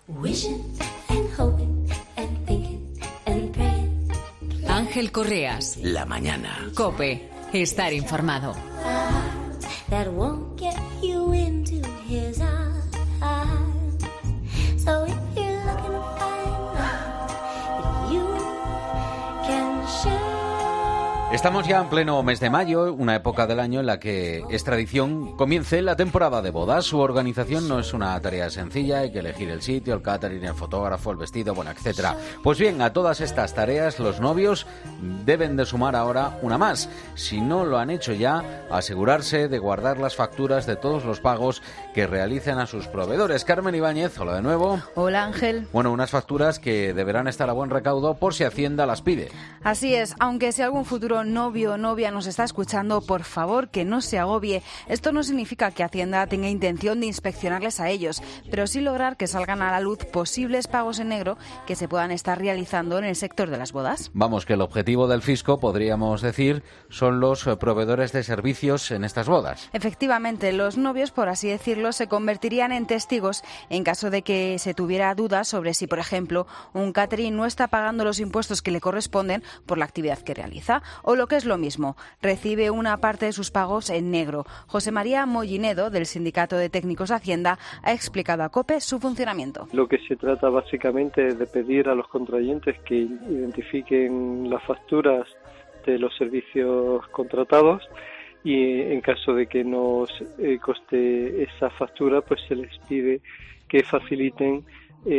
Ángel Correas. La mañana. COPE. Estar informado. Estamos ya en pleno mes de mayo, una época del año en la que es tradición comience la temporada de bodas. Su organización no es una tarea sencilla, hay que elegir el sitio, el catering, el fotógrafo, el vestido, bueno, etcétera. Pues bien, a todas estas tareas los novios deben de sumar ahora una más. Si no lo han hecho ya, asegurarse de guardar las facturas de todos los pagos que realicen a sus proveedores. Carmen Ibáñez, hola de nuevo. Hola, Ángel. Bueno, unas facturas que deberán estar a buen recaudo por si Hacienda las pide. Así es, aunque si algún futuro novio o novia nos está escuchando, por favor que no se agobie. Esto no significa que Hacienda tenga intención de inspeccionarles a ellos, pero sí lograr que salgan a la luz posibles pagos en negro que se puedan estar realizando en el sector de las bodas. Vamos, que el objetivo del fisco, podríamos decir, son los proveedores de servicios en estas bodas. Efectivamente, los novios, por así decirlo, se convertirían en testigos en caso de que se tuviera dudas sobre si, por ejemplo, un catering no está pagando los impuestos que le corresponden por la actividad que realiza, o lo que es lo mismo, recibe una parte de sus pagos en negro. José María Mollinedo, del Sindicato de Técnicos de Hacienda, ha explicado a COPE su funcionamiento. Lo que se trata básicamente es de pedir a los contrayentes que identifiquen las facturas de los servicios contratados y en caso de que nos coste esa factura, pues se les pide que faciliten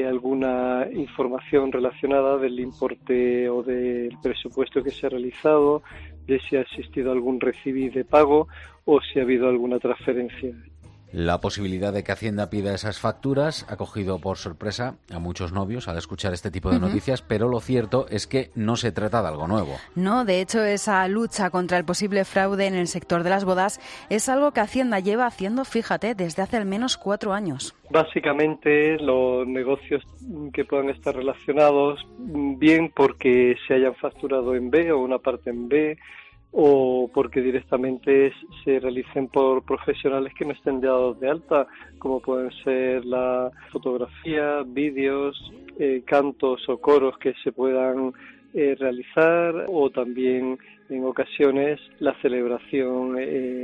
alguna información relacionada del importe o del presupuesto que se ha realizado, de si ha existido algún recibí de pago o si ha habido alguna transferencia. La posibilidad de que Hacienda pida esas facturas ha cogido por sorpresa a muchos novios al escuchar este tipo de noticias, pero lo cierto es que no se trata de algo nuevo. No, de hecho, esa lucha contra el posible fraude en el sector de las bodas es algo que Hacienda lleva haciendo, fíjate, desde hace al menos 4 años. Básicamente, los negocios que puedan estar relacionados, bien porque se hayan facturado en B o una parte en B, o porque directamente se realicen por profesionales que no estén dados de alta, como pueden ser la fotografía, vídeos, cantos o coros que se puedan realizar, o también en ocasiones la celebración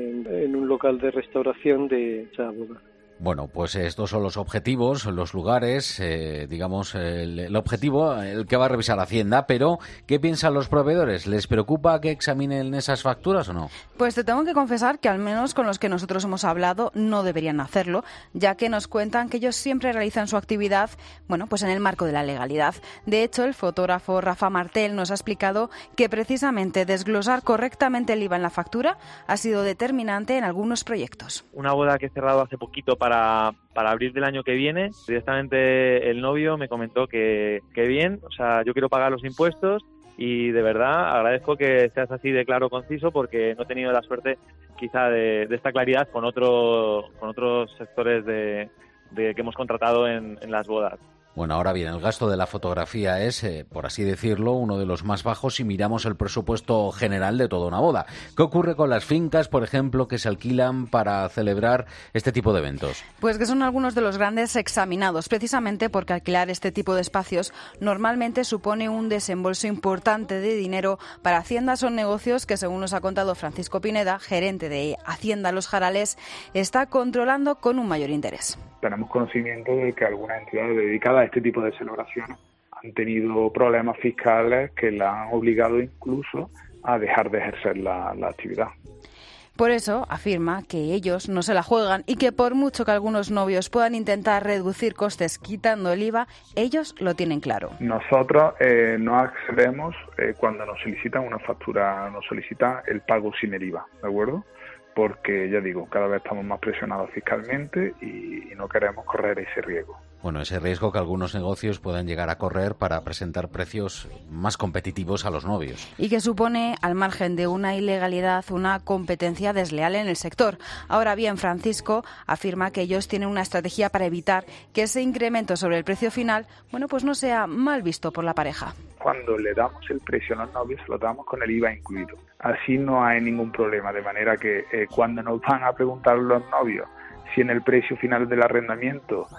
en un local de restauración de esa boda. Bueno, pues estos son los objetivos, los lugares, digamos, el objetivo, el que va a revisar Hacienda, pero ¿qué piensan los proveedores? ¿Les preocupa que examinen esas facturas o no? Pues te tengo que confesar que al menos con los que nosotros hemos hablado no deberían hacerlo, ya que nos cuentan que ellos siempre realizan su actividad, bueno, pues en el marco de la legalidad. De hecho, el fotógrafo Rafa Martel nos ha explicado que precisamente desglosar correctamente el IVA en la factura ha sido determinante en algunos proyectos. Una boda que he cerrado hace poquito para abril del año que viene, directamente el novio me comentó que bien, o sea, yo quiero pagar los impuestos y de verdad agradezco que seas así de claro, conciso, porque no he tenido la suerte quizá de esta claridad con otros sectores de que hemos contratado en las bodas. Bueno, ahora bien, el gasto de la fotografía es, por así decirlo, uno de los más bajos si miramos el presupuesto general de toda una boda. ¿Qué ocurre con las fincas, por ejemplo, que se alquilan para celebrar este tipo de eventos? Pues que son algunos de los grandes examinados, precisamente porque alquilar este tipo de espacios normalmente supone un desembolso importante de dinero para Hacienda. Son negocios que, según nos ha contado Francisco Pineda, gerente de Hacienda Los Jarales, está controlando con un mayor interés. Tenemos conocimiento de que algunas entidades dedicadas a este tipo de celebraciones han tenido problemas fiscales que la han obligado incluso a dejar de ejercer la actividad. Por eso afirma que ellos no se la juegan y que por mucho que algunos novios puedan intentar reducir costes quitando el IVA, ellos lo tienen claro. Nosotros no accedemos cuando nos solicitan una factura, nos solicitan el pago sin el IVA, ¿de acuerdo? Porque, ya digo, cada vez estamos más presionados fiscalmente y no queremos correr ese riesgo. Bueno, ese riesgo que algunos negocios puedan llegar a correr para presentar precios más competitivos a los novios. Y que supone, al margen de una ilegalidad, una competencia desleal en el sector. Ahora bien, Francisco afirma que ellos tienen una estrategia para evitar que ese incremento sobre el precio final, bueno, pues no sea mal visto por la pareja. Cuando le damos el precio a los novios, se lo damos con el IVA incluido. Así no hay ningún problema, de manera que cuando nos van a preguntar los novios si en el precio final del arrendamiento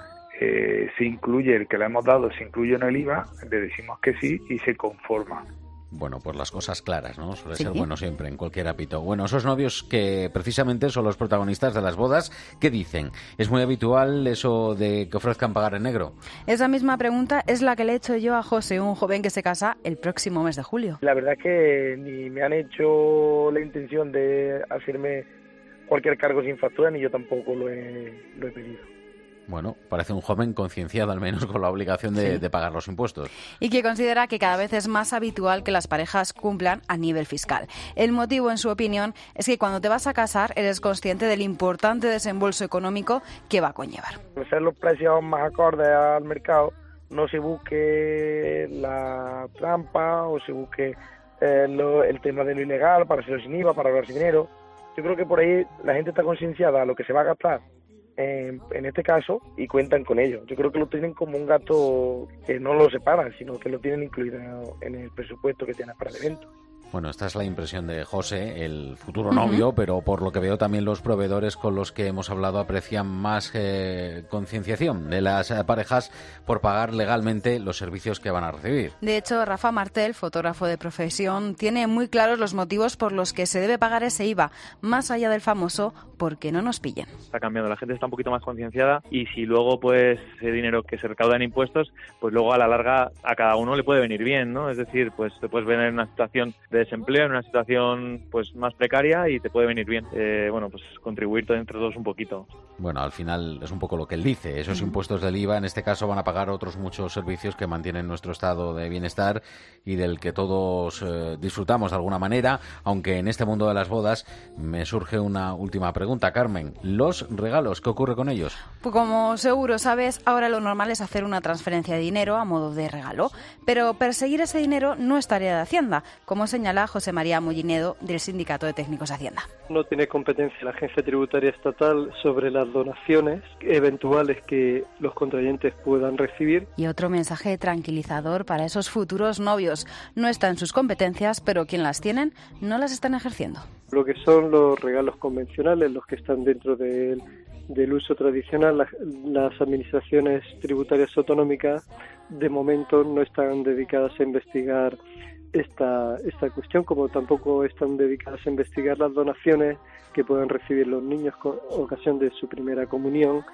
se incluye, el que le hemos dado se incluye en el IVA, le decimos que sí y se conforma. Bueno, pues las cosas claras, ¿no? Suele ser bueno siempre, en cualquier ámbito. Bueno, esos novios que precisamente son los protagonistas de las bodas, ¿qué dicen? ¿Es muy habitual eso de que ofrezcan pagar en negro? Esa misma pregunta es la que le he hecho yo a José, un joven que se casa el próximo mes de julio. La verdad es que ni me han hecho la intención de hacerme cualquier cargo sin factura, ni yo tampoco lo he pedido. Bueno, parece un joven concienciado al menos con la obligación de pagar los impuestos. Y que considera que cada vez es más habitual que las parejas cumplan a nivel fiscal. El motivo, en su opinión, es que cuando te vas a casar eres consciente del importante desembolso económico que va a conllevar. Al ser los precios más acordes al mercado, no se busque la trampa o se busque el tema de lo ilegal para hacerlo sin IVA, para ahorrar dinero. Yo creo que por ahí la gente está concienciada a lo que se va a gastar en este caso y cuentan con ello. Yo creo que lo tienen como un gasto que no lo separan, sino que lo tienen incluido en el presupuesto que tienen para el evento. Bueno, esta es la impresión de José, el futuro novio, pero por lo que veo también los proveedores con los que hemos hablado aprecian más concienciación de las parejas por pagar legalmente los servicios que van a recibir. De hecho, Rafa Martel, fotógrafo de profesión, tiene muy claros los motivos por los que se debe pagar ese IVA, más allá del famoso porque no nos pillen. Está cambiando, la gente está un poquito más concienciada y si luego pues ese dinero que se recauda en impuestos, pues luego a la larga a cada uno le puede venir bien, ¿no? Es decir, pues te puedes ver en una situación de desempleo, en una situación pues más precaria y te puede venir bien, bueno, pues contribuir entre todos un poquito. Bueno, al final es un poco lo que él dice, esos impuestos del IVA en este caso van a pagar otros muchos servicios que mantienen nuestro estado de bienestar y del que todos disfrutamos de alguna manera, aunque en este mundo de las bodas me surge una última pregunta, Carmen, ¿los regalos qué ocurre con ellos? Pues como seguro sabes, ahora lo normal es hacer una transferencia de dinero a modo de regalo, pero perseguir ese dinero no es tarea de Hacienda, como señala José María Mollinedo del Sindicato de Técnicos de Hacienda. No tiene competencia la Agencia Tributaria Estatal sobre las donaciones eventuales que los contrayentes puedan recibir. Y otro mensaje tranquilizador para esos futuros novios. No está en sus competencias, pero quien las tienen no las están ejerciendo. Lo que son los regalos convencionales, los que están dentro del uso tradicional, las administraciones tributarias autonómicas de momento no están dedicadas a investigar esta cuestión, como tampoco están dedicadas a investigar las donaciones que puedan recibir los niños con ocasión de su primera comunión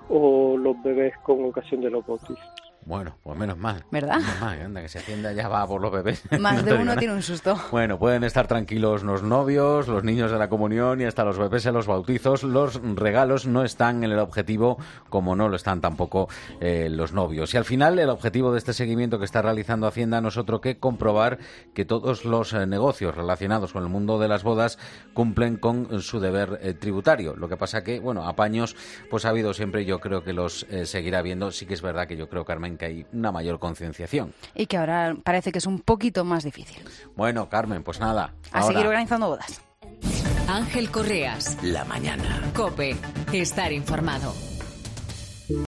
o los bebés con ocasión de los bautizos. Bueno, pues menos mal. ¿Verdad? Menos mal, anda, que se Hacienda ya va por los bebés. Más de uno tiene un susto. Bueno, pueden estar tranquilos los novios, los niños de la comunión y hasta los bebés en los bautizos. Los regalos no están en el objetivo, como no lo están tampoco los novios. Y al final, el objetivo de este seguimiento que está realizando Hacienda no es otro que comprobar que todos los negocios relacionados con el mundo de las bodas cumplen con su deber tributario. Lo que pasa que, bueno, apaños, pues ha habido siempre, yo creo que los seguirá habiendo. Sí que es verdad que yo creo, Carmen, que hay una mayor concienciación. Y que ahora parece que es un poquito más difícil. Bueno, Carmen, pues nada. A seguir organizando bodas. Ángel Correas. La mañana. COPE. Estar informado.